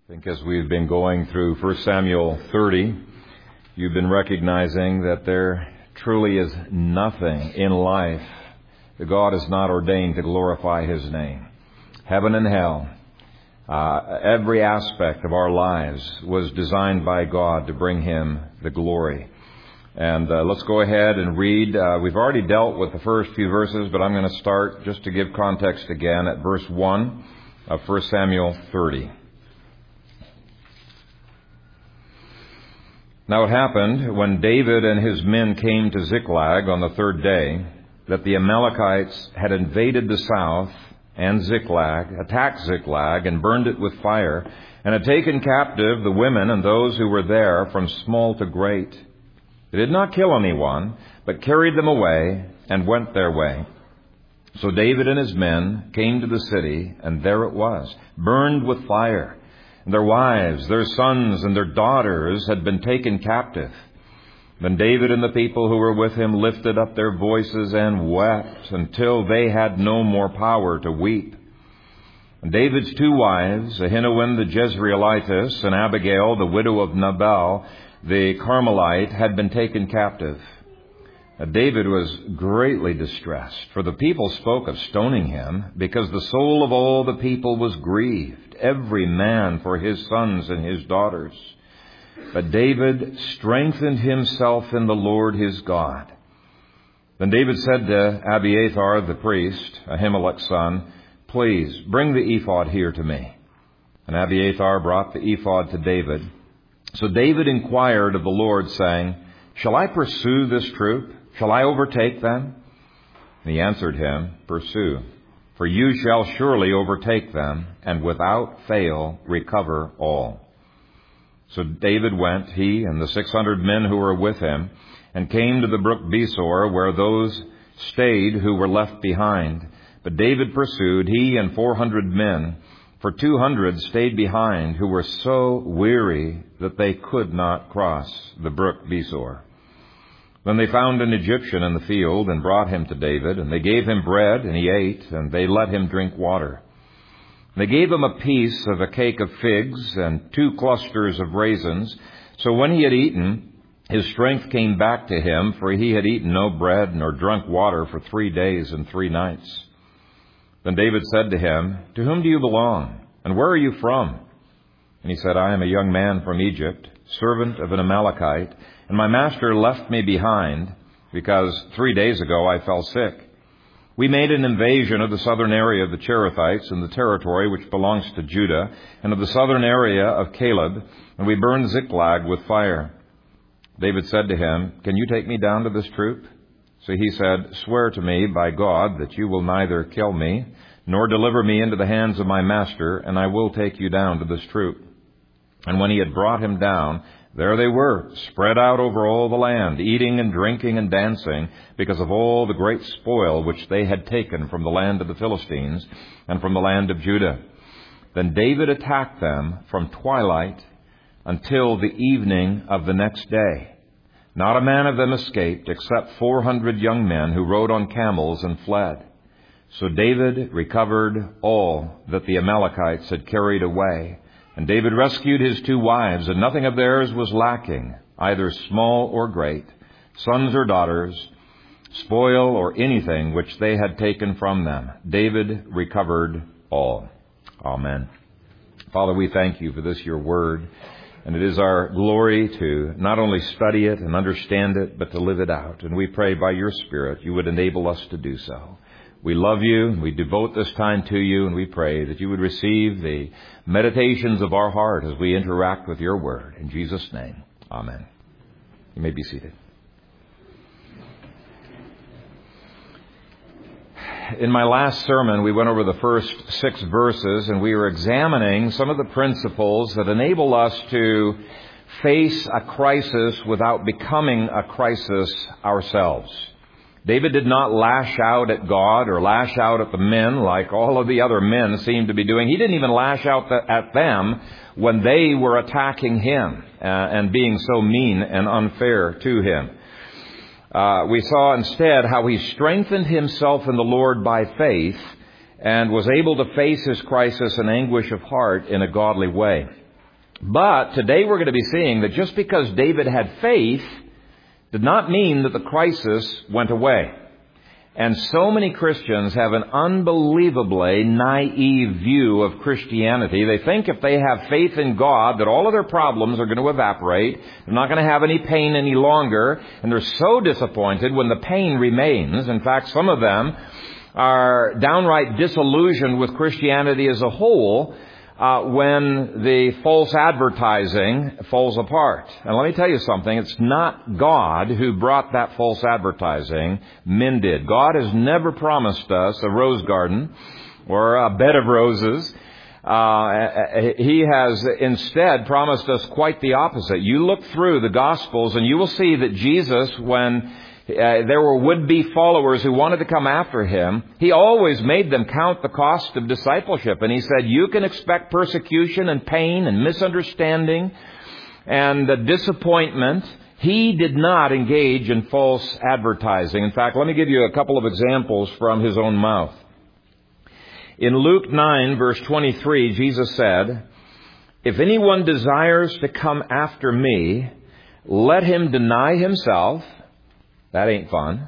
I think as we've been going through 1 Samuel 30, you've been recognizing that there truly is nothing in life that God has not ordained to glorify His name. Heaven and hell, every aspect of our lives was designed by God to bring Him the glory. And let's go ahead and read. We've already dealt with the first few verses, but I'm going to start just to give context again at verse 1 of 1 Samuel 30. Now it happened, when David and his men came to Ziklag on the third day, that the Amalekites had invaded the south and Ziklag, attacked Ziklag, and burned it with fire, and had taken captive the women and those who were there from small to great. They did not kill anyone, but carried them away and went their way. So David and his men came to the city, and there it was, burned with fire. And their wives, their sons, and their daughters had been taken captive. Then David and the people who were with him lifted up their voices and wept until they had no more power to weep. And David's two wives, Ahinoam the Jezreelitess and Abigail, the widow of Nabal the Carmelite, had been taken captive. David was greatly distressed, for the people spoke of stoning him, because the soul of all the people was grieved, every man for his sons and his daughters. But David strengthened himself in the Lord his God. Then David said to Abiathar the priest, Ahimelech's son, "Please bring the ephod here to me." And Abiathar brought the ephod to David. So David inquired of the Lord, saying, "Shall I pursue this troop? Shall I overtake them?" And he answered him, "Pursue, for you shall surely overtake them, and without fail recover all." So David went, he and the 600 men who were with him, and came to the brook Besor, where those stayed who were left behind. But David pursued, he and 400 men, for 200 stayed behind, who were so weary that they could not cross the brook Besor. Then they found an Egyptian in the field and brought him to David, and they gave him bread, and he ate, and they let him drink water. They gave him a piece of a cake of figs and 2 clusters of raisins. So when he had eaten, his strength came back to him, for he had eaten no bread nor drunk water for 3 days and 3 nights. Then David said to him, "To whom do you belong, and where are you from?" And he said, "I am a young man from Egypt, servant of an Amalekite, and my master left me behind, because 3 days ago I fell sick. We made an invasion of the southern area of the Cherethites in the territory which belongs to Judah, and of the southern area of Caleb, and we burned Ziklag with fire." David said to him, "Can you take me down to this troop?" So he said, "Swear to me by God that you will neither kill me, nor deliver me into the hands of my master, and I will take you down to this troop." And when he had brought him down, there they were, spread out over all the land, eating and drinking and dancing, because of all the great spoil which they had taken from the land of the Philistines and from the land of Judah. Then David attacked them from twilight until the evening of the next day. Not a man of them escaped, except 400 young men who rode on camels and fled. So David recovered all that the Amalekites had carried away. And David rescued his 2 wives, and nothing of theirs was lacking, either small or great, sons or daughters, spoil or anything which they had taken from them. David recovered all. Amen. Father, we thank you for this, your word. And it is our glory to not only study it and understand it, but to live it out. And we pray by your Spirit you would enable us to do so. We love you, and we devote this time to you, and we pray that you would receive the meditations of our heart as we interact with your word. In Jesus' name, amen. You may be seated. In my last sermon, we went over the first 6 verses, and we were examining some of the principles that enable us to face a crisis without becoming a crisis ourselves. David did not lash out at God or lash out at the men like all of the other men seemed to be doing. He didn't even lash out at them when they were attacking him and being so mean and unfair to him. We saw instead how he strengthened himself in the Lord by faith and was able to face his crisis and anguish of heart in a godly way. But today we're going to be seeing that just because David had faith did not mean that the crisis went away. And so many Christians have an unbelievably naive view of Christianity. They think if they have faith in God that all of their problems are going to evaporate. They're not going to have any pain any longer. And they're so disappointed when the pain remains. In fact, some of them are downright disillusioned with Christianity as a whole when the false advertising falls apart. And let me tell you something, it's not God who brought that false advertising. Men did. God has never promised us a rose garden or a bed of roses. He has instead promised us quite the opposite. You look through the Gospels and you will see that Jesus, when there were would-be followers who wanted to come after him, he always made them count the cost of discipleship. And he said, you can expect persecution and pain and misunderstanding and disappointment. He did not engage in false advertising. In fact, let me give you a couple of examples from his own mouth. In Luke 9, verse 23, Jesus said, if anyone desires to come after me, let him deny himself. That ain't fun.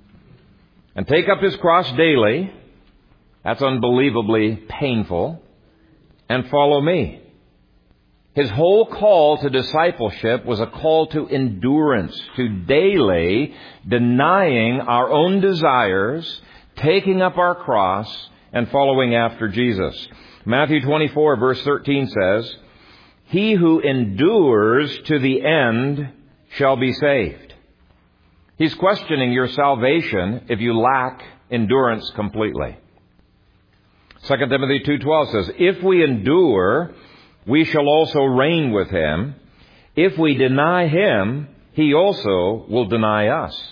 And take up his cross daily. That's unbelievably painful. And follow me. His whole call to discipleship was a call to endurance, to daily denying our own desires, taking up our cross, and following after Jesus. Matthew 24, verse 13 says, he who endures to the end shall be saved. He's questioning your salvation if you lack endurance completely. 2 Timothy 2:12 says, if we endure, we shall also reign with him. If we deny him, he also will deny us.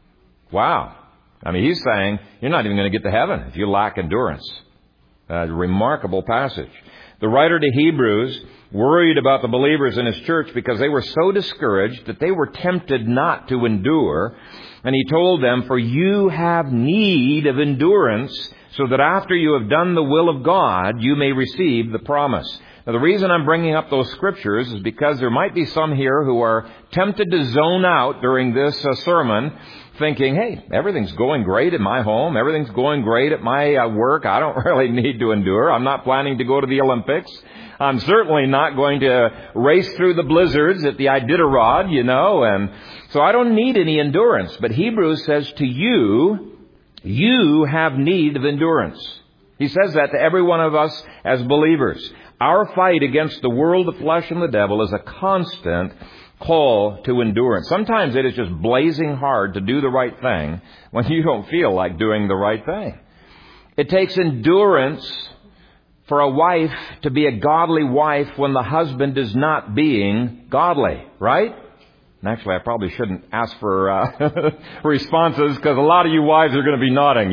Wow. I mean, he's saying you're not even going to get to heaven if you lack endurance. A remarkable passage. The writer to Hebrews worried about the believers in his church because they were so discouraged that they were tempted not to endure. And he told them, for you have need of endurance, so that after you have done the will of God, you may receive the promise. Now, the reason I'm bringing up those scriptures is because there might be some here who are tempted to zone out during this sermon, thinking, hey, everything's going great at my home. Everything's going great at my work. I don't really need to endure. I'm not planning to go to the Olympics. I'm certainly not going to race through the blizzards at the Iditarod, and so I don't need any endurance. But Hebrews says to you, you have need of endurance. He says that to every one of us as believers. Our fight against the world, the flesh, and the devil is a constant call to endurance. Sometimes it is just blazing hard to do the right thing when you don't feel like doing the right thing. It takes endurance for a wife to be a godly wife when the husband is not being godly, right? And actually, I probably shouldn't ask for responses because a lot of you wives are going to be nodding.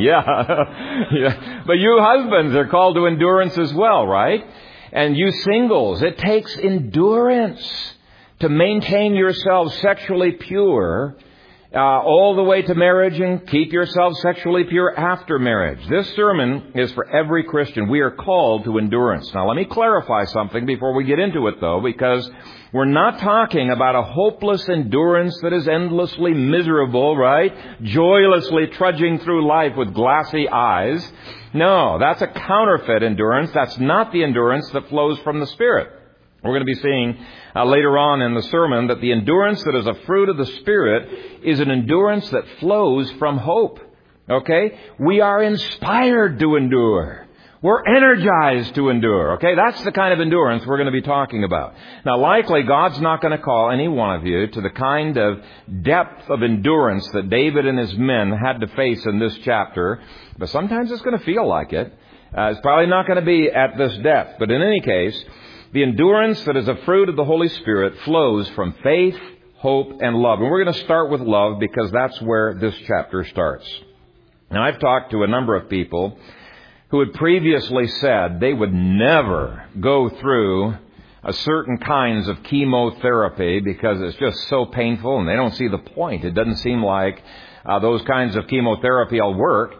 Yeah. But you husbands are called to endurance as well, right? And you singles, it takes endurance to maintain yourselves sexually pure all the way to marriage and keep yourselves sexually pure after marriage. This sermon is for every Christian. We are called to endurance. Now, let me clarify something before we get into it, though, because we're not talking about a hopeless endurance that is endlessly miserable, right? Joylessly trudging through life with glassy eyes. No, that's a counterfeit endurance. That's not the endurance that flows from the Spirit. We're going to be seeing later on in the sermon that the endurance that is a fruit of the Spirit is an endurance that flows from hope. Okay? We are inspired to endure. We're energized to endure. Okay? That's the kind of endurance we're going to be talking about. Now, likely God's not going to call any one of you to the kind of depth of endurance that David and his men had to face in this chapter. But sometimes it's going to feel like it. It's probably not going to be at this depth. But in any case, the endurance that is a fruit of the Holy Spirit flows from faith, hope, and love. And we're going to start with love because that's where this chapter starts. Now, I've talked to a number of people who had previously said they would never go through a certain kinds of chemotherapy because it's just so painful and they don't see the point. It doesn't seem like those kinds of chemotherapy will work.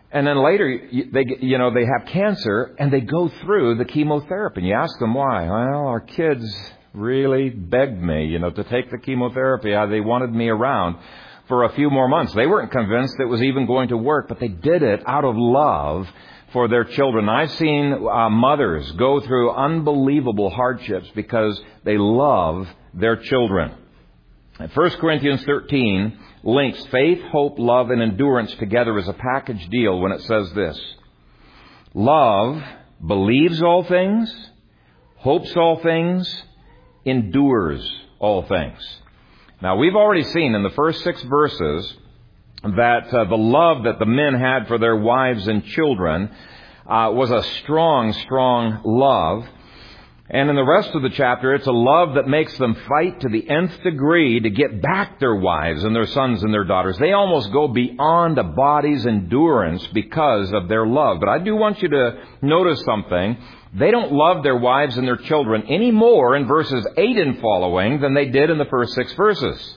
And then later, they have cancer and they go through the chemotherapy. And you ask them why. Well, our kids really begged me, to take the chemotherapy. They wanted me around for a few more months. They weren't convinced it was even going to work, but they did it out of love for their children. I've seen mothers go through unbelievable hardships because they love their children. 1 Corinthians 13 links faith, hope, love, and endurance together as a package deal when it says this: love believes all things, hopes all things, endures all things. Now, we've already seen in the first 6 verses that the love that the men had for their wives and children was a strong, strong love. And in the rest of the chapter, it's a love that makes them fight to the nth degree to get back their wives and their sons and their daughters. They almost go beyond a body's endurance because of their love. But I do want you to notice something. They don't love their wives and their children any more in verses 8 and following than they did in the first 6 verses.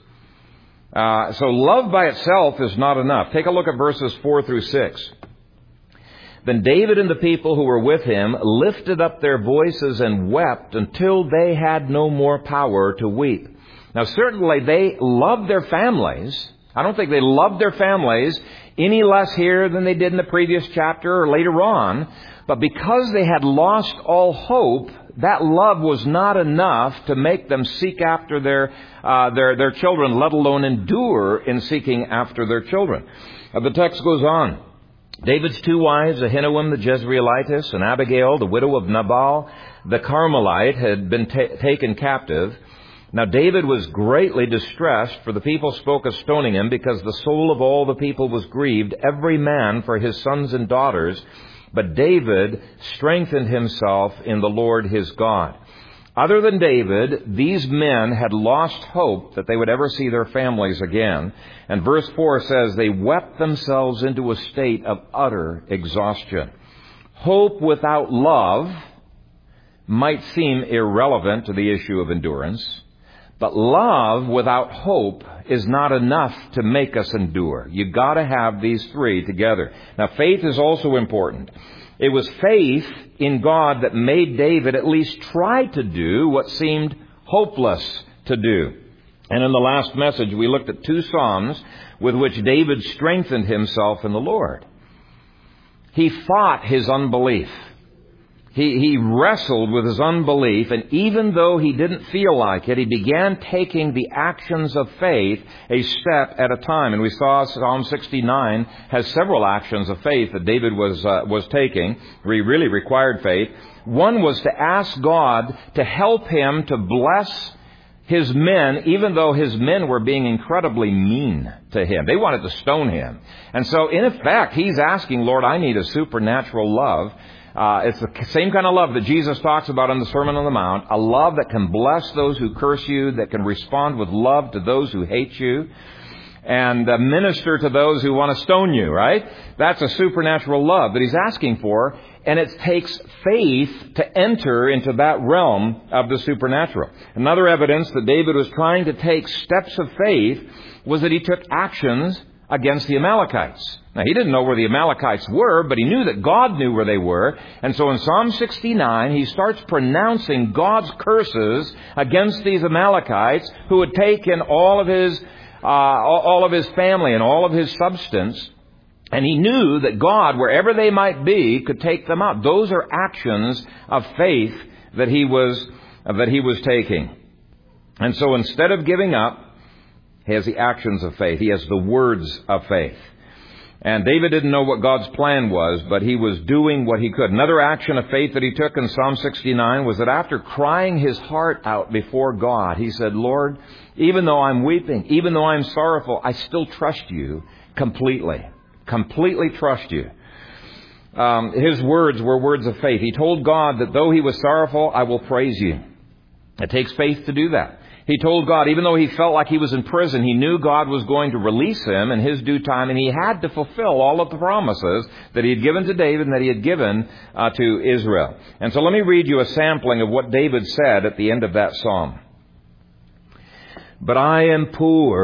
So love by itself is not enough. Take a look at verses 4 through 6. Then David and the people who were with him lifted up their voices and wept until they had no more power to weep. Now, certainly they loved their families. I don't think they loved their families any less here than they did in the previous chapter or later on. But because they had lost all hope, that love was not enough to make them seek after their children, let alone endure in seeking after their children. The text goes on. David's 2 wives, Ahinoam the Jezreelitess and Abigail, the widow of Nabal the Carmelite, had been taken captive. Now David was greatly distressed, for the people spoke of stoning him, because the soul of all the people was grieved, every man for his sons and daughters. But David strengthened himself in the Lord his God. Other than David, these men had lost hope that they would ever see their families again. And verse 4 says they wept themselves into a state of utter exhaustion. Hope without love might seem irrelevant to the issue of endurance, but love without hope is not enough to make us endure. You've got to have these 3 together. Now, faith is also important. It was faith in God that made David at least try to do what seemed hopeless to do. And in the last message, we looked at 2 Psalms with which David strengthened himself in the Lord. He fought his unbelief. He wrestled with his unbelief, and even though he didn't feel like it, he began taking the actions of faith a step at a time. And we saw Psalm 69 has several actions of faith that David was taking. He really required faith. One was to ask God to help him to bless his men, even though his men were being incredibly mean to him. They wanted to stone him. And so, in effect, he's asking, Lord, I need a supernatural love. It's the same kind of love that Jesus talks about in the Sermon on the Mount, a love that can bless those who curse you, that can respond with love to those who hate you, and minister to those who want to stone you, right? That's a supernatural love that he's asking for, and it takes faith to enter into that realm of the supernatural. Another evidence that David was trying to take steps of faith was that he took actions against the Amalekites. Now, he didn't know where the Amalekites were, but he knew that God knew where they were. And so in Psalm 69, he starts pronouncing God's curses against these Amalekites who had taken all of his family and all of his substance. And he knew that God, wherever they might be, could take them out. Those are actions of faith that he was taking. And so instead of giving up, he has the actions of faith. He has the words of faith. And David didn't know what God's plan was, but he was doing what he could. Another action of faith that he took in Psalm 69 was that after crying his heart out before God, he said, Lord, even though I'm weeping, even though I'm sorrowful, I still trust you completely. Completely trust you. His words were words of faith. He told God that though he was sorrowful, I will praise you. It takes faith to do that. He told God, even though he felt like he was in prison, he knew God was going to release him in his due time, and he had to fulfill all of the promises that he had given to David and that he had given to Israel. And so let me read you a sampling of what David said at the end of that psalm. But I am poor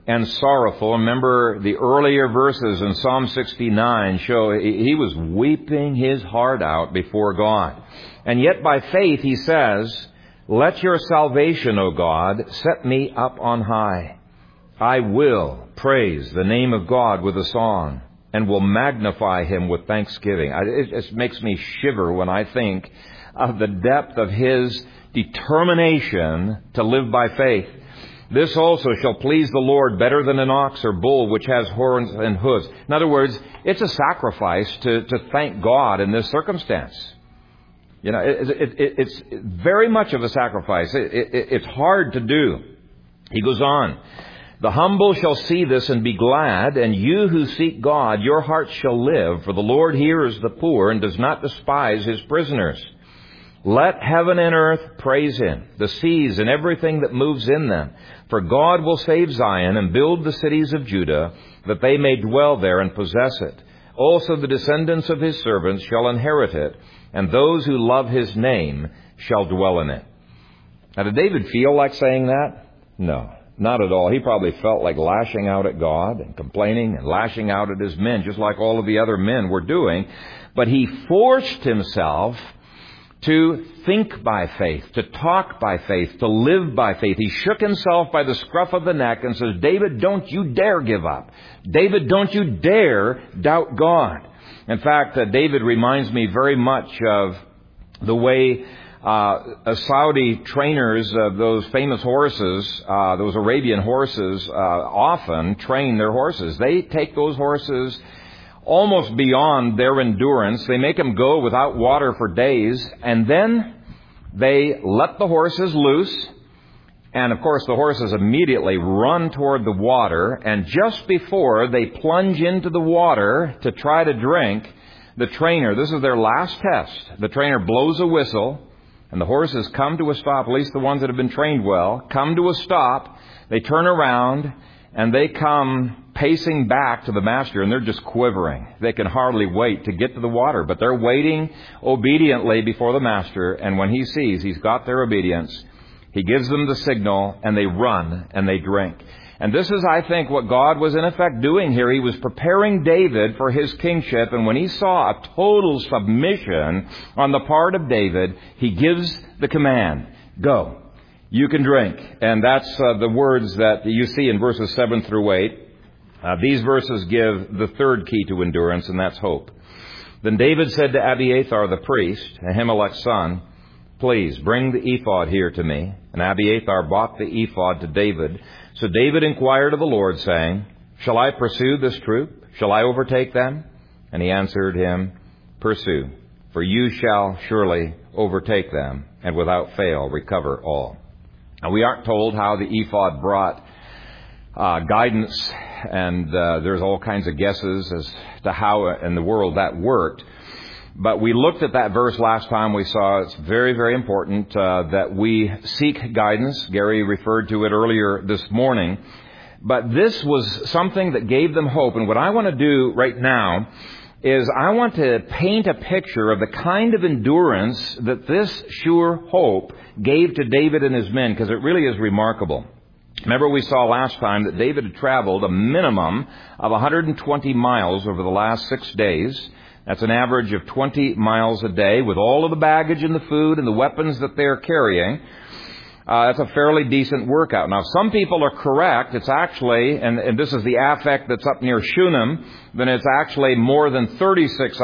and sorrowful. Remember, the earlier verses in Psalm 69 show he was weeping his heart out before God. And yet by faith he says, let your salvation, O God, set me up on high. I will praise the name of God with a song and will magnify him with thanksgiving. It just makes me shiver when I think of the depth of his determination to live by faith. This also shall please the Lord better than an ox or bull which has horns and hooves. In other words, it's a sacrifice to thank God in this circumstance. You know, it's very much of a sacrifice. It's hard to do. He goes on. The humble shall see this and be glad, and you who seek God, your heart shall live, for the Lord hears the poor and does not despise his prisoners. Let heaven and earth praise him, the seas and everything that moves in them. For God will save Zion and build the cities of Judah, that they may dwell there and possess it. Also the descendants of his servants shall inherit it, and those who love his name shall dwell in it. Now, did David feel like saying that? No, not at all. He probably felt like lashing out at God and complaining and lashing out at his men, just like all of the other men were doing. But he forced himself to think by faith, to talk by faith, to live by faith. He shook himself by the scruff of the neck and says, David, don't you dare give up. David, don't you dare doubt God. In fact, David reminds me very much of the way Saudi trainers of those famous horses, those Arabian horses, often train their horses. They take those horses almost beyond their endurance. They make them go without water for days, and then they let the horses loose. And of course, the horses immediately run toward the water, and just before they plunge into the water to try to drink, the trainer, this is their last test, the trainer blows a whistle, and the horses come to a stop, at least the ones that have been trained well, come to a stop. They turn around, and they come pacing back to the master, and they're just quivering. They can hardly wait to get to the water, but they're waiting obediently before the master, and when he sees he's got their obedience, he gives them the signal, and they run, and they drink. And this is, I think, what God was in effect doing here. He was preparing David for his kingship, and when he saw a total submission on the part of David, he gives the command, go, you can drink. And that's the words that you see in verses 7 through 8. These verses give the third key to endurance, and that's hope. Then David said to Abiathar the priest, Ahimelech's son, please bring the ephod here to me. And Abiathar brought the ephod to David. So David inquired of the Lord, saying, shall I pursue this troop? Shall I overtake them? And he answered him, pursue, for you shall surely overtake them, and without fail recover all. Now, we aren't told how the ephod brought guidance, and there's all kinds of guesses as to how in the world that worked. But we looked at that verse last time. We saw it's very, very important that we seek guidance. Gary referred to it earlier this morning. But this was something that gave them hope. And what I want to do right now is I want to paint a picture of the kind of endurance that this sure hope gave to David and his men, because it really is remarkable. Remember, we saw last time that David had traveled a minimum of 120 miles over the last 6 days. That's an average of 20 miles a day with all of the baggage and the food and the weapons that they're carrying. That's a fairly decent workout. Now, some people are correct. It's actually, and this is the affect that's up near Shunem, then it's actually more than 36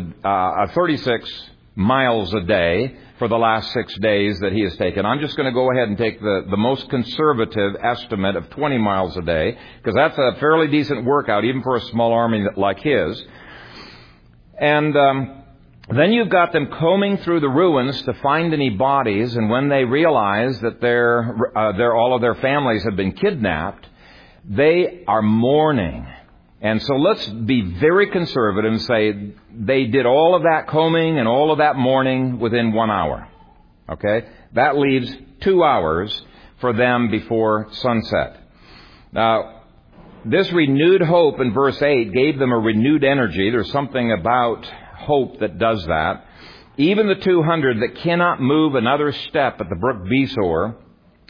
miles a day for the last 6 days that he has taken. I'm just going to go ahead and take the most conservative estimate of 20 miles a day, because that's a fairly decent workout, even for a small army like his. And then you've got them combing through the ruins to find any bodies, and when they realize that all of their families have been kidnapped, they are mourning. And so let's be very conservative and say they did all of that combing and all of that mourning within 1 hour. Okay? That leaves 2 hours for them before sunset. Now, this renewed hope in verse 8 gave them a renewed energy. There's something about hope that does that. Even the 200 that cannot move another step at the brook Besor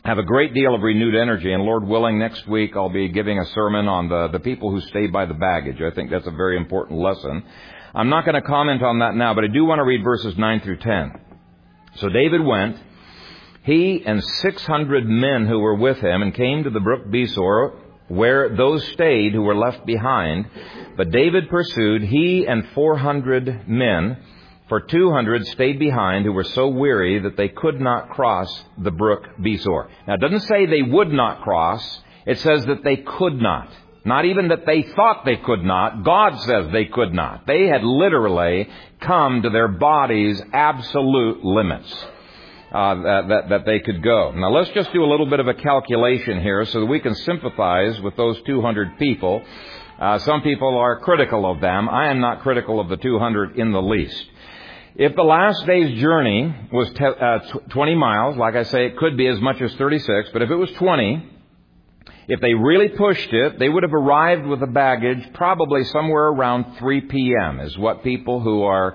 have a great deal of renewed energy. And Lord willing, next week I'll be giving a sermon on the people who stay by the baggage. I think that's a very important lesson. I'm not going to comment on that now, but I do want to read verses 9 through 10. So David went, he and 600 men who were with him, and came to the brook Besor, where those stayed who were left behind. But David pursued, he and 400 men, for 200 stayed behind, who were so weary that they could not cross the brook Besor. Now, it doesn't say they would not cross. It says that they could not. Not even that they thought they could not. God says they could not. They had literally come to their body's absolute limits. That they could go. Now let's just do a little bit of a calculation here so that we can sympathize with those 200 people. Some people are critical of them. I am not critical of the 200 in the least. If the last day's journey was 20 miles, like I say, it could be as much as 36, but if it was 20, if they really pushed it, they would have arrived with the baggage probably somewhere around 3 p.m. is what people who are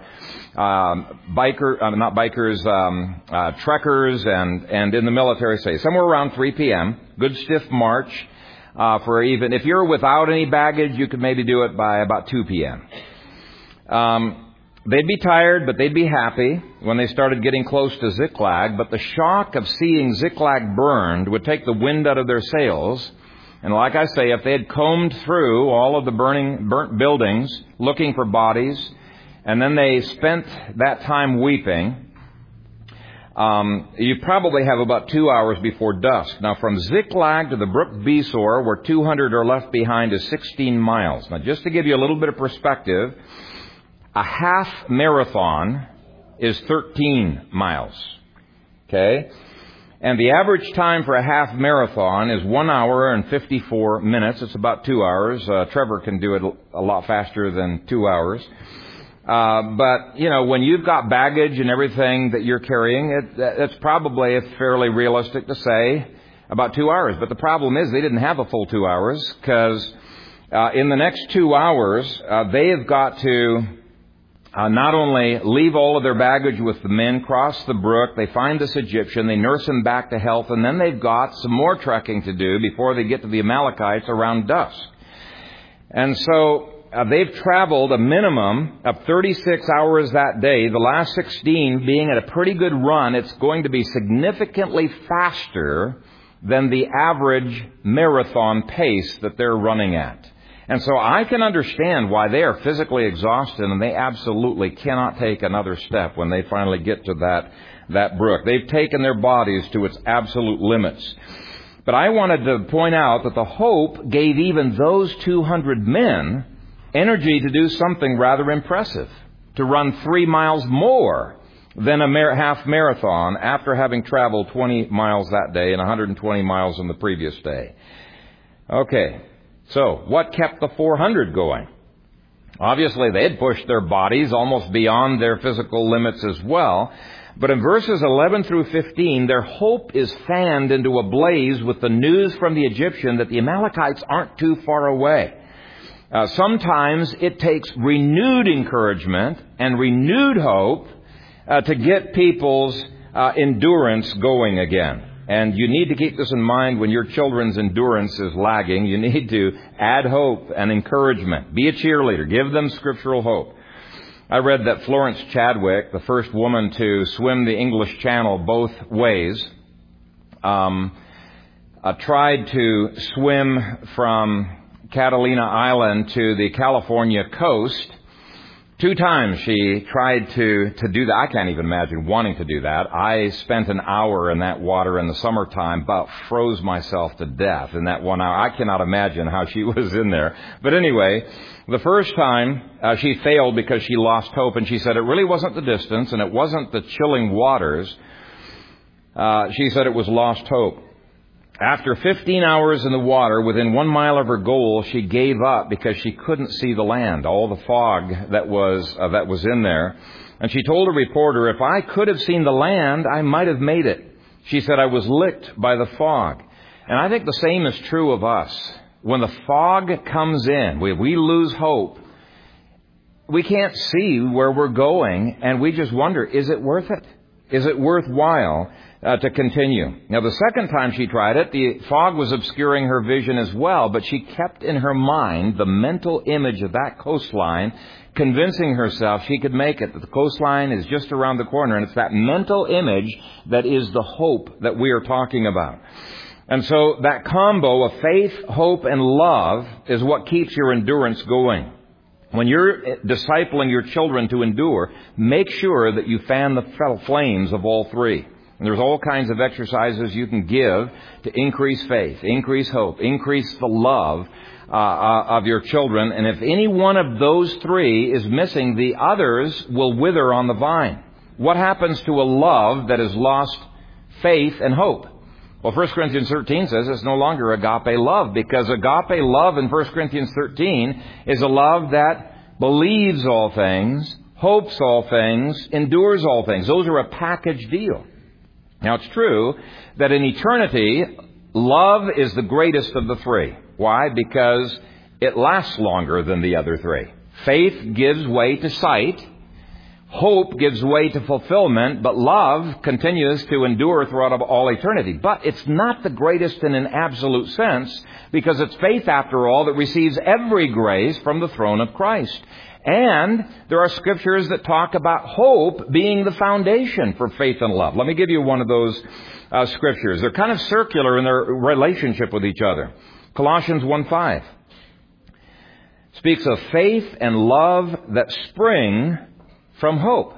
trekkers and in the military say. Somewhere around 3 p.m. Good stiff march. For even if you're without any baggage, you could maybe do it by about 2 p.m. They'd be tired, but they'd be happy when they started getting close to Ziklag. But the shock of seeing Ziklag burned would take the wind out of their sails. And like I say, if they had combed through all of the burnt buildings looking for bodies, and then they spent that time weeping, you probably have about 2 hours before dusk. Now, from Ziklag to the brook Besor, where 200 are left behind, is 16 miles. Now, just to give you a little bit of perspective, a half marathon is 13 miles. Okay? And the average time for a half marathon is 1 hour and 54 minutes. It's about 2 hours. Trevor can do it a lot faster than 2 hours. But, you know, when you've got baggage and everything that you're carrying, it's probably fairly realistic to say about 2 hours. But the problem is they didn't have a full 2 hours because in the next 2 hours, they have got to not only leave all of their baggage with the men, cross the brook, they find this Egyptian, they nurse him back to health, and then they've got some more trekking to do before they get to the Amalekites around dusk. And so they've traveled a minimum of 36 hours that day, the last 16 being at a pretty good run. It's going to be significantly faster than the average marathon pace that they're running at. And so I can understand why they are physically exhausted and they absolutely cannot take another step when they finally get to that brook. They've taken their bodies to its absolute limits. But I wanted to point out that the hope gave even those 200 men energy to do something rather impressive, to run 3 miles more than a half marathon after having traveled 20 miles that day and 120 miles on the previous day. Okay. So, what kept the 400 going? Obviously, they had pushed their bodies almost beyond their physical limits as well. But in verses 11 through 15, their hope is fanned into a blaze with the news from the Egyptian that the Amalekites aren't too far away. Sometimes it takes renewed encouragement and renewed hope to get people's endurance going again. And you need to keep this in mind when your children's endurance is lagging. You need to add hope and encouragement. Be a cheerleader. Give them scriptural hope. I read that Florence Chadwick, the first woman to swim the English Channel both ways, tried to swim from Catalina Island to the California coast. 2 times she tried to do that. I can't even imagine wanting to do that. I spent an hour in that water in the summertime, about froze myself to death in that 1 hour. I cannot imagine how she was in there. But anyway, the first time she failed because she lost hope, and she said it really wasn't the distance and it wasn't the chilling waters. She said it was lost hope. After 15 hours in the water, within 1 mile of her goal, she gave up because she couldn't see the land, all the fog that was in there. And she told a reporter, if I could have seen the land, I might have made it. She said, I was licked by the fog. And I think the same is true of us. When the fog comes in, we lose hope. We can't see where we're going, and we just wonder, is it worth it? Is it worthwhile to continue. Now, the second time she tried it, the fog was obscuring her vision as well, but she kept in her mind the mental image of that coastline, convincing herself she could make it, that the coastline is just around the corner, and it's that mental image that is the hope that we are talking about. And so that combo of faith, hope, and love is what keeps your endurance going. When you're discipling your children to endure, make sure that you fan the flames of all three. And there's all kinds of exercises you can give to increase faith, increase hope, increase the love of your children. And if any one of those three is missing, the others will wither on the vine. What happens to a love that has lost faith and hope? Well, 1 Corinthians 13 says it's no longer agape love, because agape love in 1 Corinthians 13 is a love that believes all things, hopes all things, endures all things. Those are a package deal. Now, it's true that in eternity, love is the greatest of the three. Why? Because it lasts longer than the other three. Faith gives way to sight. Hope gives way to fulfillment, but love continues to endure throughout all eternity. But it's not the greatest in an absolute sense, because it's faith, after all, that receives every grace from the throne of Christ. And there are scriptures that talk about hope being the foundation for faith and love. Let me give you one of those scriptures. They're kind of circular in their relationship with each other. Colossians 1:5 speaks of faith and love that spring from hope.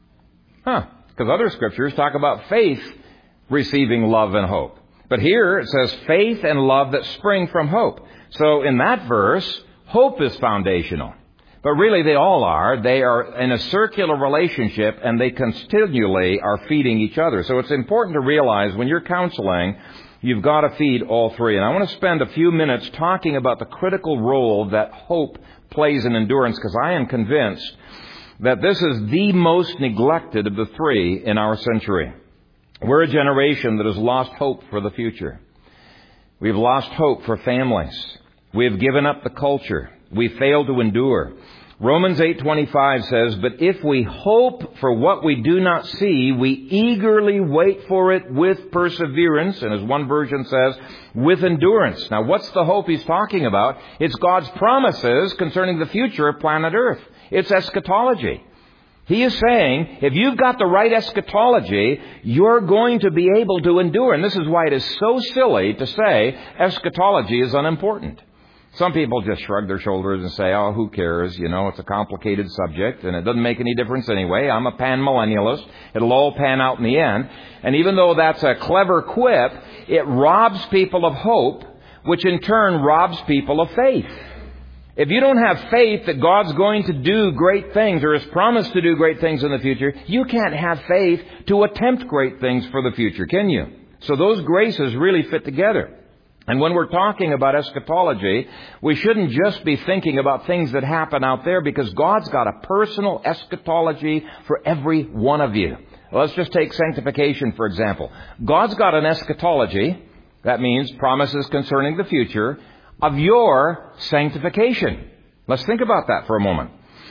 Because other scriptures talk about faith receiving love and hope. But here it says faith and love that spring from hope. So in that verse, hope is foundational. But really they all are. They are in a circular relationship, and they continually are feeding each other. So it's important to realize when you're counseling, you've got to feed all three. And I want to spend a few minutes talking about the critical role that hope plays in endurance, because I am convinced that this is the most neglected of the three in our century. We're a generation that has lost hope for the future. We've lost hope for families. We have given up the culture. We fail to endure. Romans 8:25 says, "But if we hope for what we do not see, we eagerly wait for it with perseverance," and as one version says, with endurance. Now, what's the hope he's talking about? It's God's promises concerning the future of planet Earth. It's eschatology. He is saying, if you've got the right eschatology, you're going to be able to endure. And this is why it is so silly to say eschatology is unimportant. Some people just shrug their shoulders and say, oh, who cares? You know, it's a complicated subject and it doesn't make any difference anyway. I'm a pan-millennialist. It'll all pan out in the end. And even though that's a clever quip, it robs people of hope, which in turn robs people of faith. If you don't have faith that God's going to do great things or has promised to do great things in the future, you can't have faith to attempt great things for the future, can you? So those graces really fit together. And when we're talking about eschatology, we shouldn't just be thinking about things that happen out there, because God's got a personal eschatology for every one of you. Let's just take sanctification, for example. God's got an eschatology, that means promises concerning the future, of your sanctification. Let's think about that for a moment.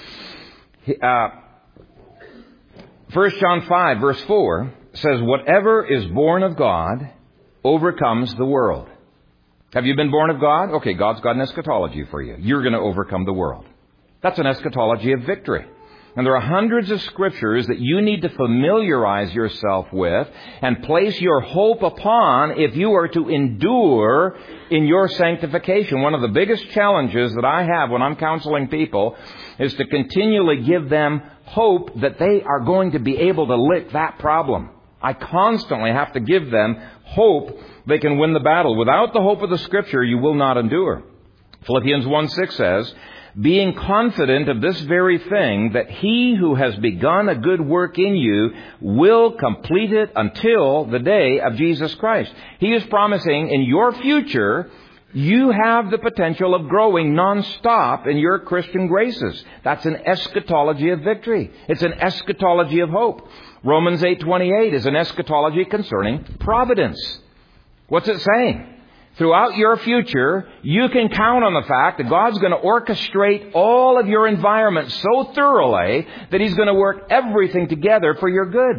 1 John 5, verse 4 says, "Whatever is born of God overcomes the world." Have you been born of God? Okay, God's got an eschatology for you. You're going to overcome the world. That's an eschatology of victory. And there are hundreds of scriptures that you need to familiarize yourself with and place your hope upon if you are to endure in your sanctification. One of the biggest challenges that I have when I'm counseling people is to continually give them hope that they are going to be able to lick that problem. I constantly have to give them hope they can win the battle. Without the hope of the Scripture, you will not endure. Philippians 1:6 says, "Being confident of this very thing, that he who has begun a good work in you will complete it until the day of Jesus Christ." He is promising in your future, you have the potential of growing nonstop in your Christian graces. That's an eschatology of victory. It's an eschatology of hope. Romans 8:28 is an eschatology concerning providence. What's it saying? Throughout your future, you can count on the fact that God's going to orchestrate all of your environment so thoroughly that He's going to work everything together for your good.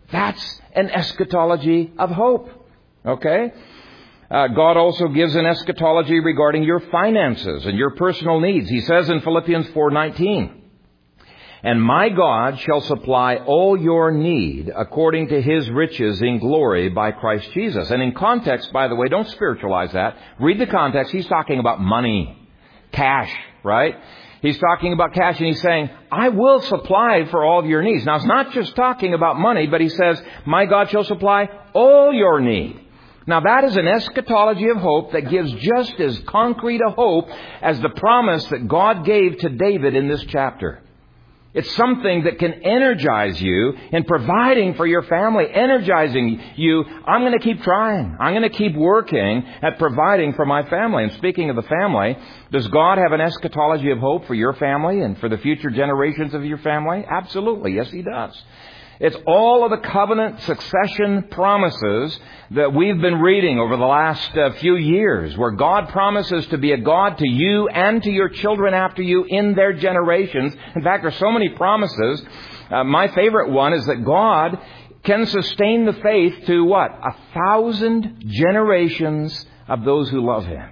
That's an eschatology of hope. Okay? God also gives an eschatology regarding your finances and your personal needs. He says in Philippians 4:19, "And my God shall supply all your need according to His riches in glory by Christ Jesus." And in context, by the way, don't spiritualize that. Read the context. He's talking about money, cash, right? He's talking about cash, and he's saying, I will supply for all of your needs. Now, it's not just talking about money, but he says, my God shall supply all your need. Now, that is an eschatology of hope that gives just as concrete a hope as the promise that God gave to David in this chapter. It's something that can energize you in providing for your family, energizing you. I'm going to keep trying. I'm going to keep working at providing for my family. And speaking of the family, does God have an eschatology of hope for your family and for the future generations of your family? Absolutely. Yes, He does. It's all of the covenant succession promises that we've been reading over the last few years, where God promises to be a God to you and to your children after you in their generations. In fact, there's so many promises. My favorite one is that God can sustain the faith to what? 1,000 generations of those who love Him.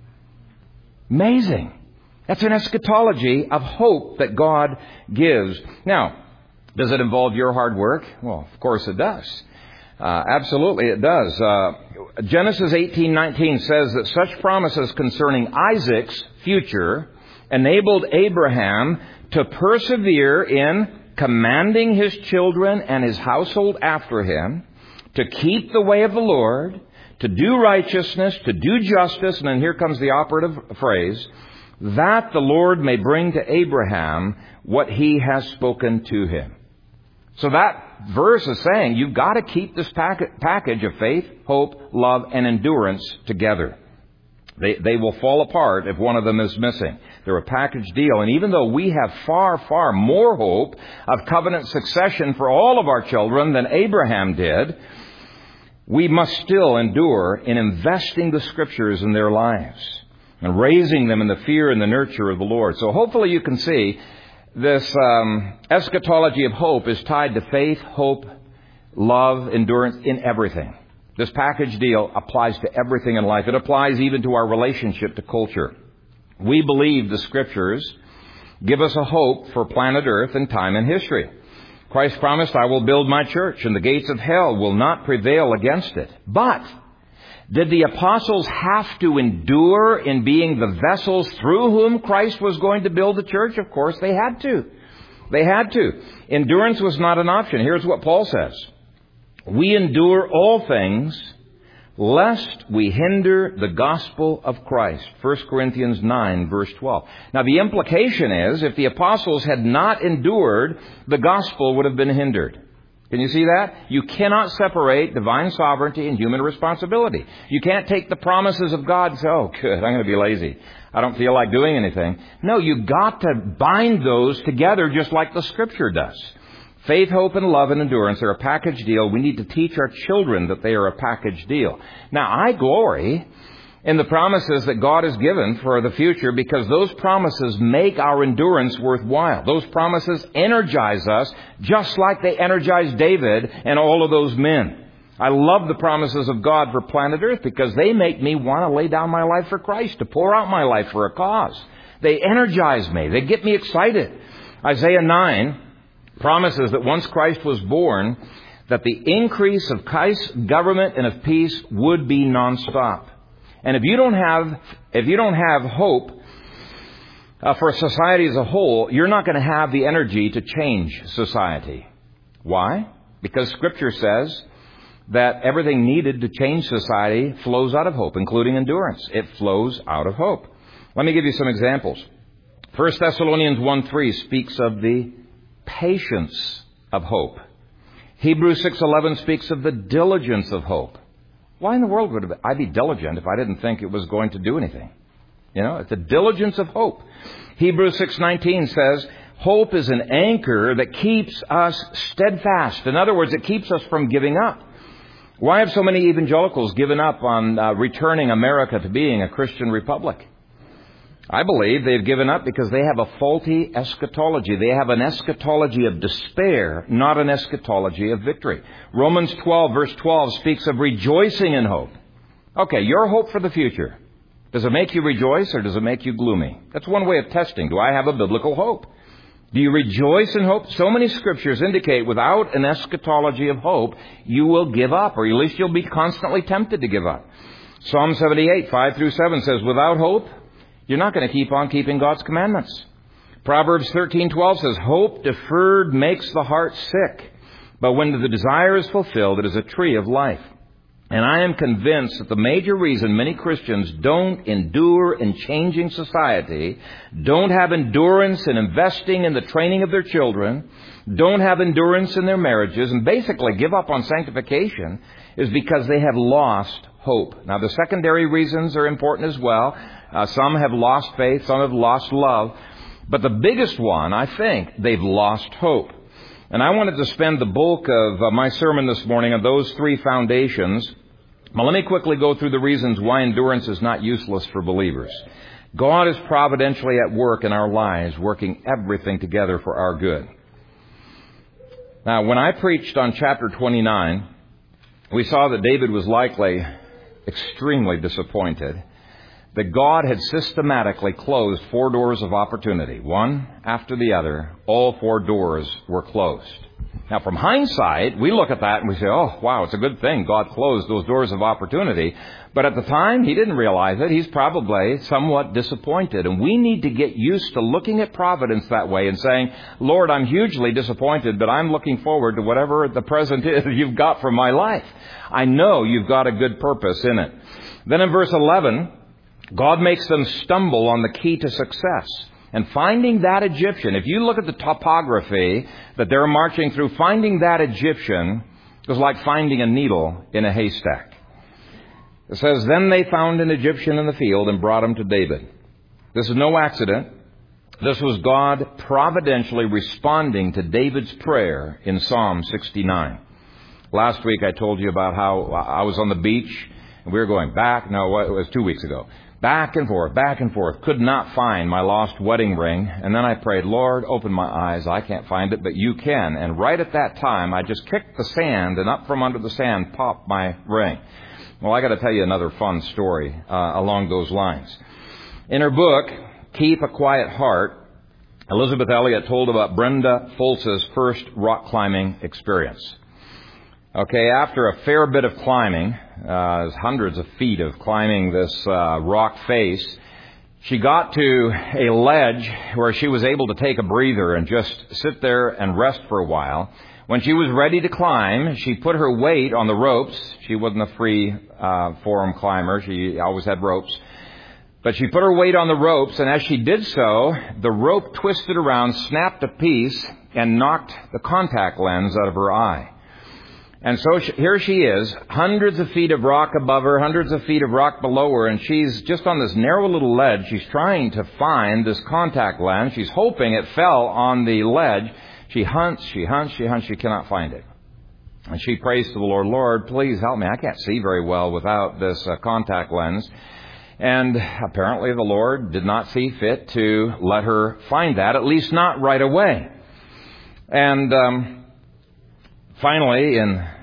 Amazing. That's an eschatology of hope that God gives. Now, does it involve your hard work? Well, of course it does. Absolutely it does. Genesis 18:19 says that such promises concerning Isaac's future enabled Abraham to persevere in commanding his children and his household after him, to keep the way of the Lord, to do righteousness, to do justice, and then here comes the operative phrase, that the Lord may bring to Abraham what He has spoken to him. So that verse is saying you've got to keep this package of faith, hope, love, and endurance together. They will fall apart if one of them is missing. They're a package deal. And even though we have far, far more hope of covenant succession for all of our children than Abraham did, we must still endure in investing the Scriptures in their lives and raising them in the fear and the nurture of the Lord. So hopefully you can see this eschatology of hope is tied to faith, hope, love, endurance in everything. This package deal applies to everything in life. It applies even to our relationship to culture. We believe the Scriptures give us a hope for planet Earth and time and history. Christ promised, I will build my church, and the gates of hell will not prevail against it. But did the apostles have to endure in being the vessels through whom Christ was going to build the church? Of course, they had to. They had to. Endurance was not an option. Here's what Paul says. We endure all things, lest we hinder the gospel of Christ. 1 Corinthians 9, verse 12. Now, the implication is, if the apostles had not endured, the gospel would have been hindered. Can you see that? You cannot separate divine sovereignty and human responsibility. You can't take the promises of God and say, oh, good, I'm going to be lazy. I don't feel like doing anything. No, you've got to bind those together just like the Scripture does. Faith, hope, and love and endurance are a package deal. We need to teach our children that they are a package deal. Now, I glory in the promises that God has given for the future because those promises make our endurance worthwhile. Those promises energize us just like they energized David and all of those men. I love the promises of God for planet Earth because they make me want to lay down my life for Christ, to pour out my life for a cause. They energize me. They get me excited. Isaiah 9 promises that once Christ was born, that the increase of Christ's government and of peace would be nonstop. And if you don't have hope for society as a whole, you're not going to have the energy to change society. Why? Because Scripture says that everything needed to change society flows out of hope, including endurance. It flows out of hope. Let me give you some examples. 1 Thessalonians 1:3 speaks of the patience of hope. Hebrews 6:11 speaks of the diligence of hope. Why in the world would I be diligent if I didn't think it was going to do anything? You know, it's the diligence of hope. Hebrews 6:19 says, hope is an anchor that keeps us steadfast. In other words, it keeps us from giving up. Why have so many evangelicals given up on returning America to being a Christian republic? I believe they've given up because they have a faulty eschatology. They have an eschatology of despair, not an eschatology of victory. Romans 12, verse 12 speaks of rejoicing in hope. Okay, your hope for the future. Does it make you rejoice or does it make you gloomy? That's one way of testing. Do I have a biblical hope? Do you rejoice in hope? So many scriptures indicate without an eschatology of hope, you will give up, or at least you'll be constantly tempted to give up. Psalm 78, 5 through 7 says, without hope, you're not going to keep on keeping God's commandments. Proverbs 13:12 says, hope deferred makes the heart sick, but when the desire is fulfilled, it is a tree of life. And I am convinced that the major reason many Christians don't endure in changing society, don't have endurance in investing in the training of their children, don't have endurance in their marriages, and basically give up on sanctification, is because they have lost hope. Now, the secondary reasons are important as well. Some have lost faith, some have lost love. But the biggest one, I think, they've lost hope. And I wanted to spend the bulk of my sermon this morning on those three foundations. Now, let me quickly go through the reasons why endurance is not useless for believers. God is providentially at work in our lives, working everything together for our good. Now, when I preached on chapter 29, we saw that David was likely extremely disappointed that God had systematically closed 4 doors of opportunity. One after the other, all 4 doors were closed. Now, from hindsight, we look at that and we say, oh, wow, it's a good thing God closed those doors of opportunity. But at the time, he didn't realize it. He's probably somewhat disappointed. And we need to get used to looking at providence that way and saying, Lord, I'm hugely disappointed, but I'm looking forward to whatever the present is you've got for my life. I know you've got a good purpose in it. Then in verse 11, God makes them stumble on the key to success. And finding that Egyptian, if you look at the topography that they're marching through, finding that Egyptian was like finding a needle in a haystack. It says, then they found an Egyptian in the field and brought him to David. This is no accident. This was God providentially responding to David's prayer in Psalm 69. Last week I told you about how I was on the beach and we were going back. No, it was 2 weeks ago. Back and forth, could not find my lost wedding ring. And then I prayed, Lord, open my eyes. I can't find it, but you can. And right at that time, I just kicked the sand, and up from under the sand popped my ring. Well, I got to tell you another fun story along those lines. In her book, Keep a Quiet Heart, Elizabeth Elliot told about Brenda Foltz's first rock climbing experience. Okay, after a fair bit of climbing, hundreds of feet of climbing this rock face, she got to a ledge where she was able to take a breather and just sit there and rest for a while. When she was ready to climb, she put her weight on the ropes. She wasn't a free form climber. She always had ropes. But she put her weight on the ropes, and as she did so, the rope twisted around, snapped a piece, and knocked the contact lens out of her eye. And so here she is, hundreds of feet of rock above her, hundreds of feet of rock below her, and she's just on this narrow little ledge. She's trying to find this contact lens. She's hoping it fell on the ledge. She hunts, she cannot find it. And she prays to the Lord, Lord, please help me. I can't see very well without this contact lens. And apparently the Lord did not see fit to let her find that, at least not right away. And finally,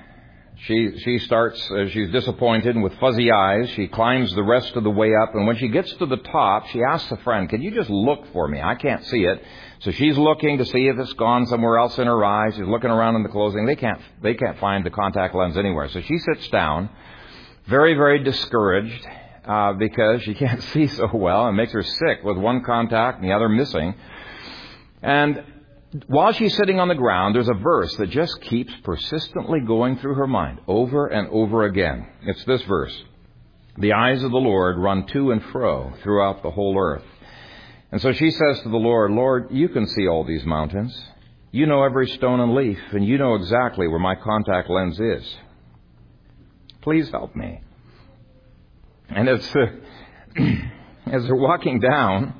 she starts, she's disappointed, and with fuzzy eyes, she climbs the rest of the way up. And when she gets to the top, she asks a friend, can you just look for me? I can't see it. So she's looking to see if it's gone somewhere else in her eye. She's looking around in the clothing. They can't find the contact lens anywhere. So she sits down, very, very discouraged, because she can't see so well. It makes her sick with one contact and the other missing. And while she's sitting on the ground, there's a verse that just keeps persistently going through her mind over and over again. It's this verse. The eyes of the Lord run to and fro throughout the whole earth. And so she says to the Lord, Lord, you can see all these mountains. You know every stone and leaf, and you know exactly where my contact lens is. Please help me. And as they're walking down,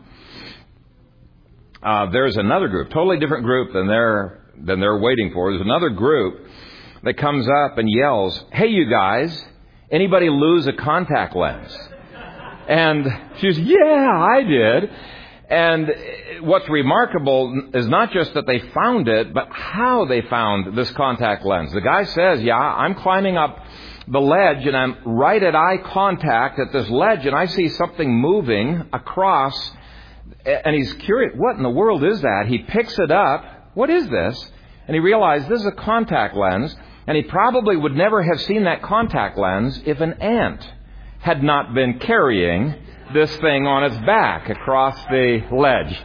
there's another group, totally different group than they're waiting for. There's another group that comes up and yells, hey, you guys, anybody lose a contact lens? And she says, yeah, I did. And what's remarkable is not just that they found it, but how they found this contact lens. The guy says, yeah, I'm climbing up the ledge and I'm right at eye contact at this ledge and I see something moving across. And he's curious, what in the world is that? He picks it up. What is this? And he realized this is a contact lens. And he probably would never have seen that contact lens if an ant had not been carrying this thing on its back across the ledge.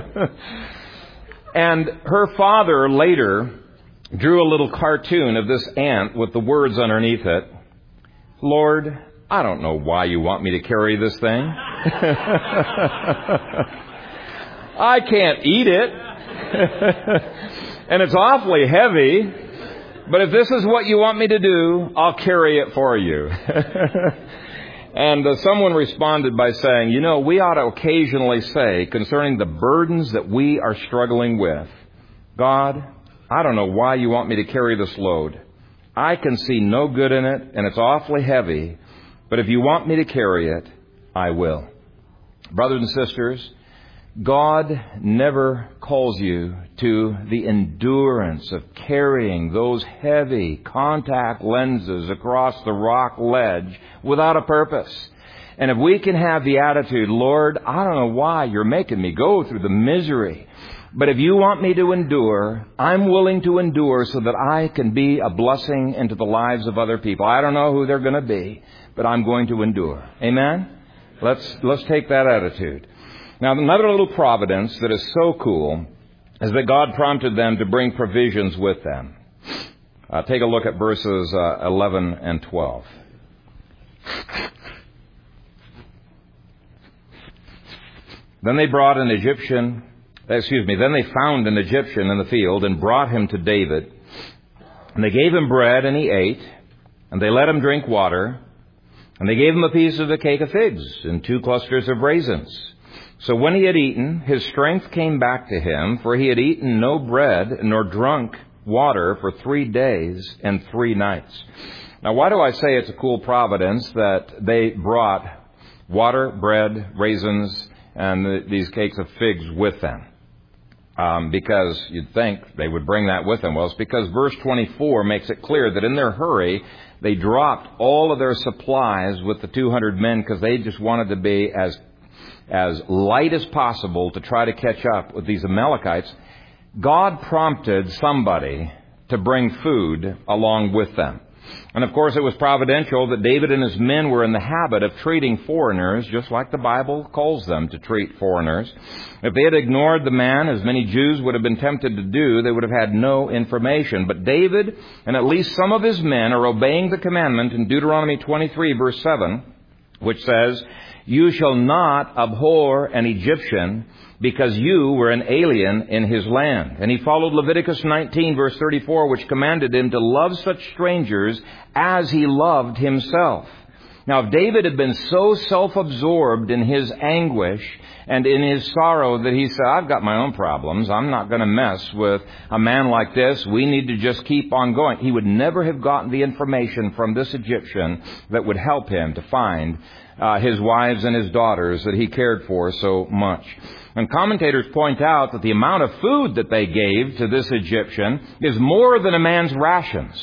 And her father later drew a little cartoon of this ant with the words underneath it, Lord, I don't know why you want me to carry this thing. I can't eat it. And it's awfully heavy. But if this is what you want me to do, I'll carry it for you. And someone responded by saying, you know, we ought to occasionally say concerning the burdens that we are struggling with, God, I don't know why you want me to carry this load. I can see no good in it, and it's awfully heavy. But if you want me to carry it, I will. Brothers and sisters, God never calls you to the endurance of carrying those heavy contact lenses across the rock ledge without a purpose. And if we can have the attitude, Lord, I don't know why you're making me go through the misery, but if you want me to endure, I'm willing to endure so that I can be a blessing into the lives of other people. I don't know who they're going to be, but I'm going to endure. Amen? Let's take that attitude. Now, another little providence that is so cool is that God prompted them to bring provisions with them. Take a look at verses 11 and 12. Then they found an Egyptian in the field and brought him to David. And they gave him bread and he ate, and they let him drink water, and they gave him a piece of a cake of figs and 2 clusters of raisins. So when he had eaten, his strength came back to him, for he had eaten no bread nor drunk water for 3 days and 3 nights. Now, why do I say it's a cool providence that they brought water, bread, raisins, and these cakes of figs with them? Because you'd think they would bring that with them. Well, it's because verse 24 makes it clear that in their hurry, they dropped all of their supplies with the 200 men because they just wanted to be as light as possible to try to catch up with these Amalekites. God prompted somebody to bring food along with them. And of course, it was providential that David and his men were in the habit of treating foreigners just like the Bible calls them to treat foreigners. If they had ignored the man, as many Jews would have been tempted to do, they would have had no information. But David and at least some of his men are obeying the commandment in Deuteronomy 23, verse 7, which says, you shall not abhor an Egyptian because you were an alien in his land. And he followed Leviticus 19, verse 34, which commanded him to love such strangers as he loved himself. Now, if David had been so self-absorbed in his anguish and in his sorrow that he said, I've got my own problems, I'm not going to mess with a man like this, we need to just keep on going, he would never have gotten the information from this Egyptian that would help him to find his wives and his daughters that he cared for so much. And commentators point out that the amount of food that they gave to this Egyptian is more than a man's rations.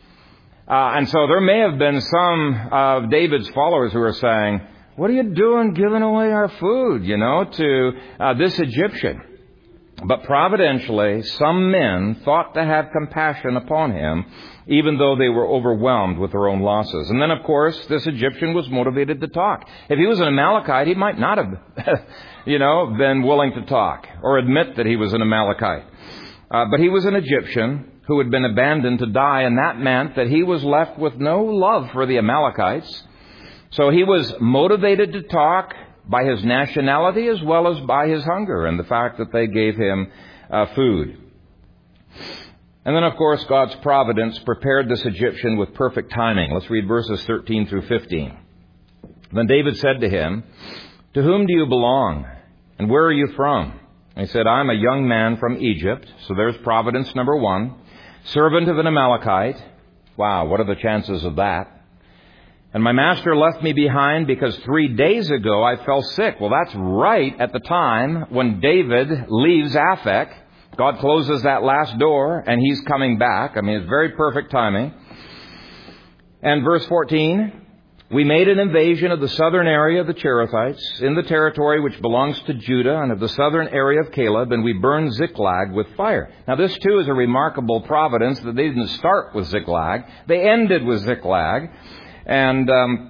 And so there may have been some of David's followers who are saying, what are you doing giving away our food, to this Egyptian? But providentially, some men thought to have compassion upon him, even though they were overwhelmed with their own losses. And then, of course, this Egyptian was motivated to talk. If he was an Amalekite, he might not have, been willing to talk or admit that he was an Amalekite. But he was an Egyptian who had been abandoned to die, and that meant that he was left with no love for the Amalekites. So he was motivated to talk by his nationality as well as by his hunger and the fact that they gave him food. And then, of course, God's providence prepared this Egyptian with perfect timing. Let's read verses 13 through 15. Then David said to him, to whom do you belong, and where are you from? And he said, I'm a young man from Egypt. So there's providence number 1. Servant of an Amalekite. Wow, what are the chances of that? And my master left me behind because 3 days ago I fell sick. Well, that's right at the time when David leaves Aphek. God closes that last door and he's coming back. I mean, it's very perfect timing. And verse 14, we made an invasion of the southern area of the Cherethites in the territory which belongs to Judah and of the southern area of Caleb, and we burned Ziklag with fire. Now this too is a remarkable providence that they didn't start with Ziklag. They ended with Ziklag. And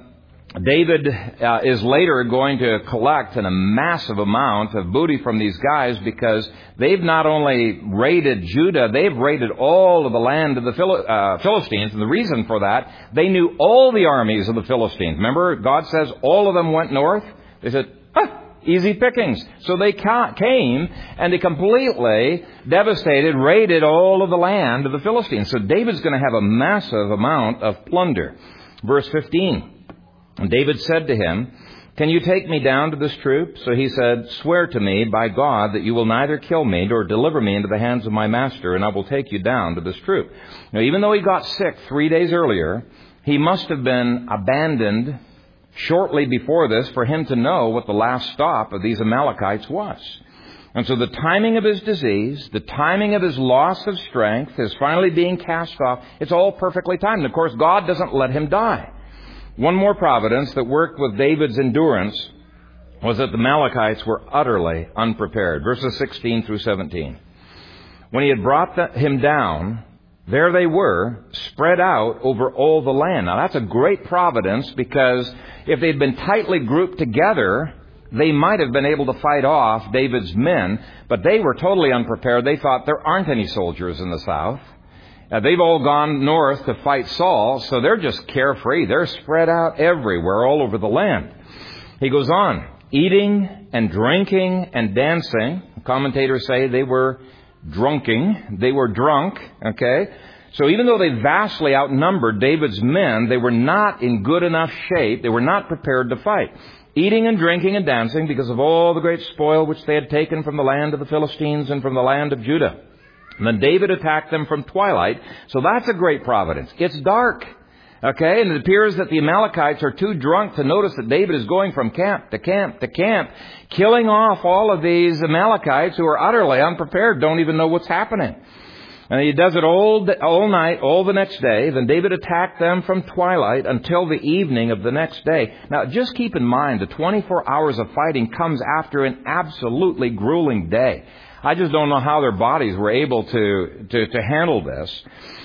David is later going to collect a massive amount of booty from these guys because they've not only raided Judah, they've raided all of the land of the Philistines. And the reason for that, they knew all the armies of the Philistines. Remember, God says all of them went north. They said, easy pickings. So they came and they completely devastated, raided all of the land of the Philistines. So David's going to have a massive amount of plunder. Verse 15. And David said to him, can you take me down to this troop? So he said, swear to me by God that you will neither kill me nor deliver me into the hands of my master, and I will take you down to this troop. Now, even though he got sick 3 days earlier, he must have been abandoned shortly before this for him to know what the last stop of these Amalekites was. And so the timing of his disease, the timing of his loss of strength, his finally being cast off, it's all perfectly timed. And of course, God doesn't let him die. One more providence that worked with David's endurance was that the Amalekites were utterly unprepared. Verses 16 through 17. When he had brought him down, there they were, spread out over all the land. Now that's a great providence because if they'd been tightly grouped together, they might have been able to fight off David's men, but they were totally unprepared. They thought there aren't any soldiers in the south. They've all gone north to fight Saul, so they're just carefree. They're spread out everywhere, all over the land. He goes on, eating and drinking and dancing. Commentators say they were drunking. They were drunk, okay? So even though they vastly outnumbered David's men, they were not in good enough shape. They were not prepared to fight. Eating and drinking and dancing because of all the great spoil which they had taken from the land of the Philistines and from the land of Judah. And then David attacked them from twilight. So that's a great providence. It's dark. Okay? And it appears that the Amalekites are too drunk to notice that David is going from camp to camp to camp, killing off all of these Amalekites who are utterly unprepared, don't even know what's happening. And he does it all night, all the next day. Then David attacked them from twilight until the evening of the next day. Now, just keep in mind, the 24 hours of fighting comes after an absolutely grueling day. I just don't know how their bodies were able to handle this.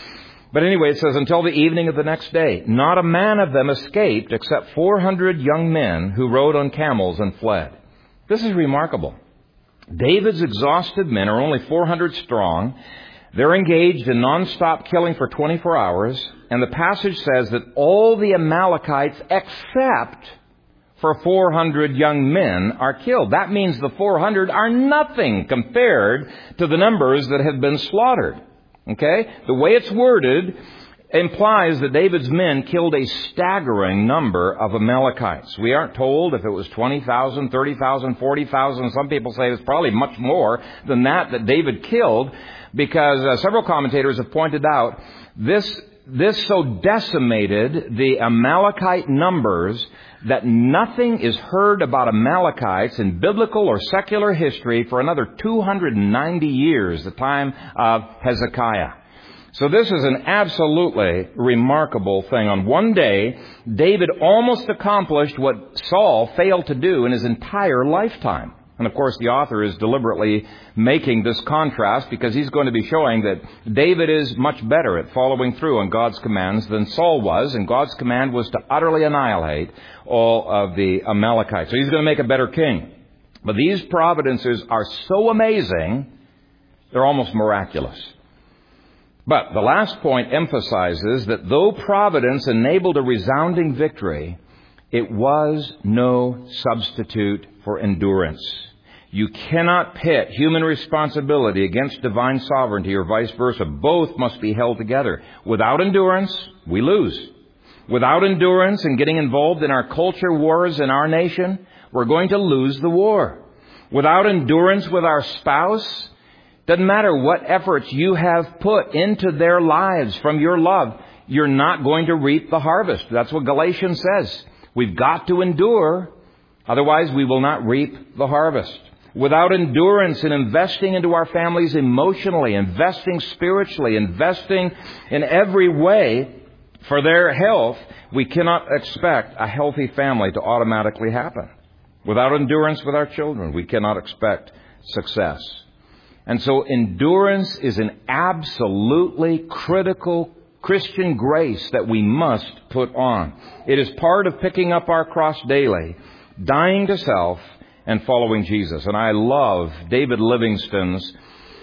But anyway, it says, until the evening of the next day, not a man of them escaped except 400 young men who rode on camels and fled. This is remarkable. David's exhausted men are only 400 strong. They're engaged in non-stop killing for 24 hours. And the passage says that all the Amalekites except for 400 young men are killed. That means the 400 are nothing compared to the numbers that have been slaughtered. Okay? The way it's worded implies that David's men killed a staggering number of Amalekites. We aren't told if it was 20,000, 30,000, 40,000. Some people say it's probably much more than that David killed, because several commentators have pointed out this so decimated the Amalekite numbers that nothing is heard about Amalekites in biblical or secular history for another 290 years, the time of Hezekiah. So this is an absolutely remarkable thing. On one day, David almost accomplished what Saul failed to do in his entire lifetime. And of course, the author is deliberately making this contrast because he's going to be showing that David is much better at following through on God's commands than Saul was. And God's command was to utterly annihilate all of the Amalekites. So he's going to make a better king. But these providences are so amazing, they're almost miraculous. But the last point emphasizes that though providence enabled a resounding victory, it was no substitute for endurance. You cannot pit human responsibility against divine sovereignty or vice versa. Both must be held together. Without endurance, we lose. Without endurance and getting involved in our culture wars in our nation, we're going to lose the war. Without endurance with our spouse, doesn't matter what efforts you have put into their lives from your love, you're not going to reap the harvest. That's what Galatians says. We've got to endure, otherwise we will not reap the harvest. Without endurance in investing into our families emotionally, investing spiritually, investing in every way for their health, we cannot expect a healthy family to automatically happen. Without endurance with our children, we cannot expect success. And so endurance is an absolutely critical Christian grace that we must put on. It is part of picking up our cross daily, dying to self, and following Jesus. And I love David Livingstone's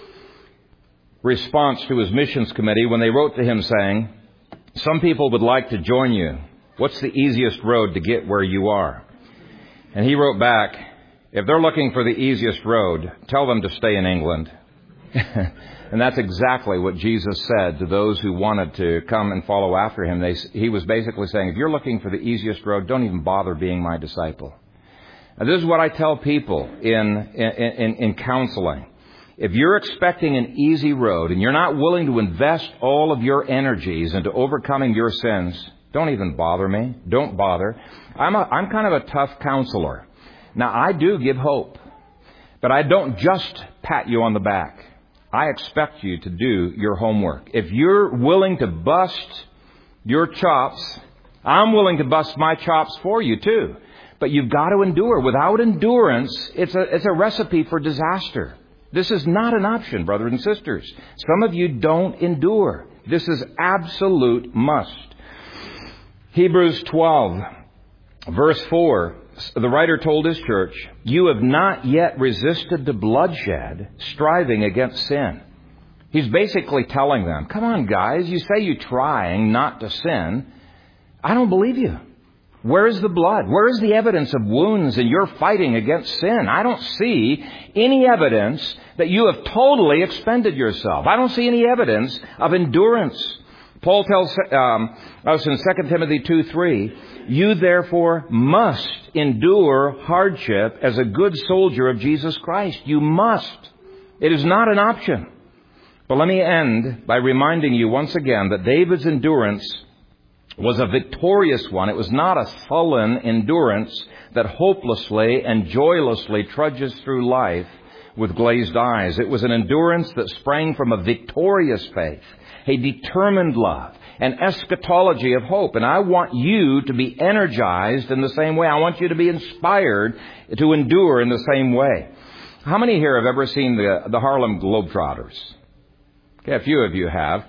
response to his missions committee when they wrote to him saying, some people would like to join you. What's the easiest road to get where you are? And he wrote back, if they're looking for the easiest road, tell them to stay in England. And that's exactly what Jesus said to those who wanted to come and follow after him. He was basically saying, if you're looking for the easiest road, don't even bother being my disciple. Now, this is what I tell people in counseling. If you're expecting an easy road and you're not willing to invest all of your energies into overcoming your sins, don't even bother me. Don't bother. I'm kind of a tough counselor. Now, I do give hope, but I don't just pat you on the back. I expect you to do your homework. If you're willing to bust your chops, I'm willing to bust my chops for you too. But you've got to endure. Without endurance, it's a recipe for disaster. This is not an option, brothers and sisters. Some of you don't endure. This is absolute must. Hebrews 12, verse 4, the writer told his church, you have not yet resisted the bloodshed, striving against sin. He's basically telling them, come on, guys, you say you're trying not to sin. I don't believe you. Where is the blood? Where is the evidence of wounds and you're fighting against sin? I don't see any evidence that you have totally expended yourself. I don't see any evidence of endurance. Paul tells us in 2 Timothy 2:3, you therefore must endure hardship as a good soldier of Jesus Christ. You must. It is not an option. But let me end by reminding you once again that David's endurance was a victorious one. It was not a sullen endurance that hopelessly and joylessly trudges through life with glazed eyes. It was an endurance that sprang from a victorious faith, a determined love, an eschatology of hope. And I want you to be energized in the same way. I want you to be inspired to endure in the same way. How many here have ever seen the Harlem Globetrotters? Okay, a few of you have.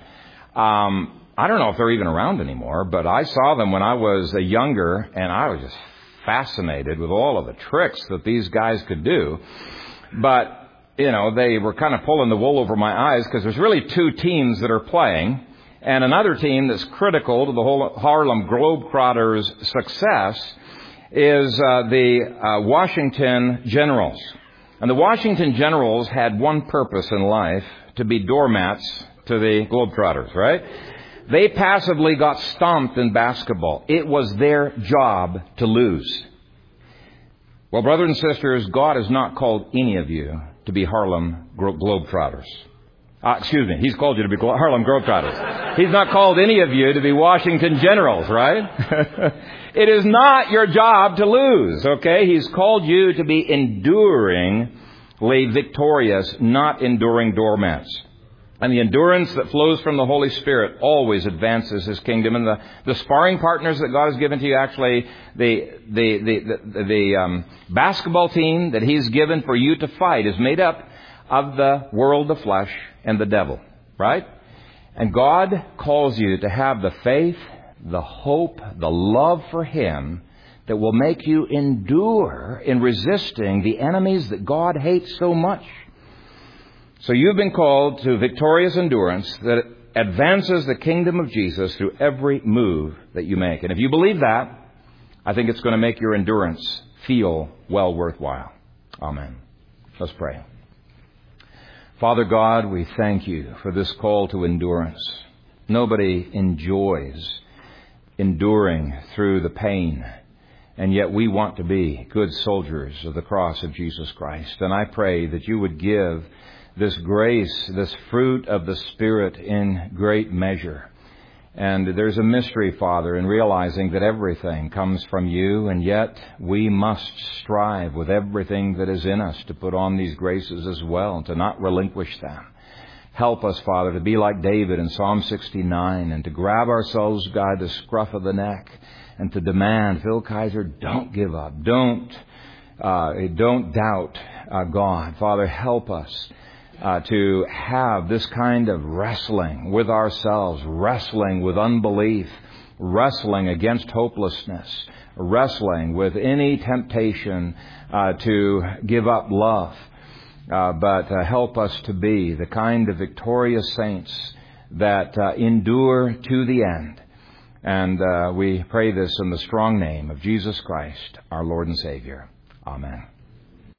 I don't know if they're even around anymore, but I saw them when I was younger, and I was just fascinated with all of the tricks that these guys could do. But, you know, they were kind of pulling the wool over my eyes because there's really two teams that are playing, and another team that's critical to the whole Harlem Globetrotters' success is the Washington Generals. And the Washington Generals had one purpose in life, to be doormats to the Globetrotters, right? They passively got stomped in basketball. It was their job to lose. Well, brothers and sisters, God has not called any of you to be Harlem Globetrotters. He's called you to be Harlem Globetrotters. He's not called any of you to be Washington Generals, right? It is not your job to lose, okay? He's called you to be enduringly victorious, not enduring doormats. And the endurance that flows from the Holy Spirit always advances His kingdom. And the sparring partners that God has given to you, actually, the basketball team that He's given for you to fight is made up of the world, the flesh, and the devil, right? And God calls you to have the faith, the hope, the love for Him that will make you endure in resisting the enemies that God hates so much. So you've been called to victorious endurance that advances the kingdom of Jesus through every move that you make. And if you believe that, I think it's going to make your endurance feel well worthwhile. Amen. Let's pray. Father God, we thank you for this call to endurance. Nobody enjoys enduring through the pain, and yet we want to be good soldiers of the cross of Jesus Christ. And I pray that you would give this grace, this fruit of the Spirit in great measure. And there's a mystery, Father, in realizing that everything comes from you, and yet we must strive with everything that is in us to put on these graces as well, to not relinquish them. Help us, Father, to be like David in Psalm 69 and to grab ourselves by the scruff of the neck and to demand, Phil Kaiser, don't give up. Don't doubt God. Father, help us to have this kind of wrestling with ourselves, wrestling with unbelief, wrestling against hopelessness, wrestling with any temptation to give up love. But help us to be the kind of victorious saints that endure to the end. And we pray this in the strong name of Jesus Christ, our Lord and Savior. Amen.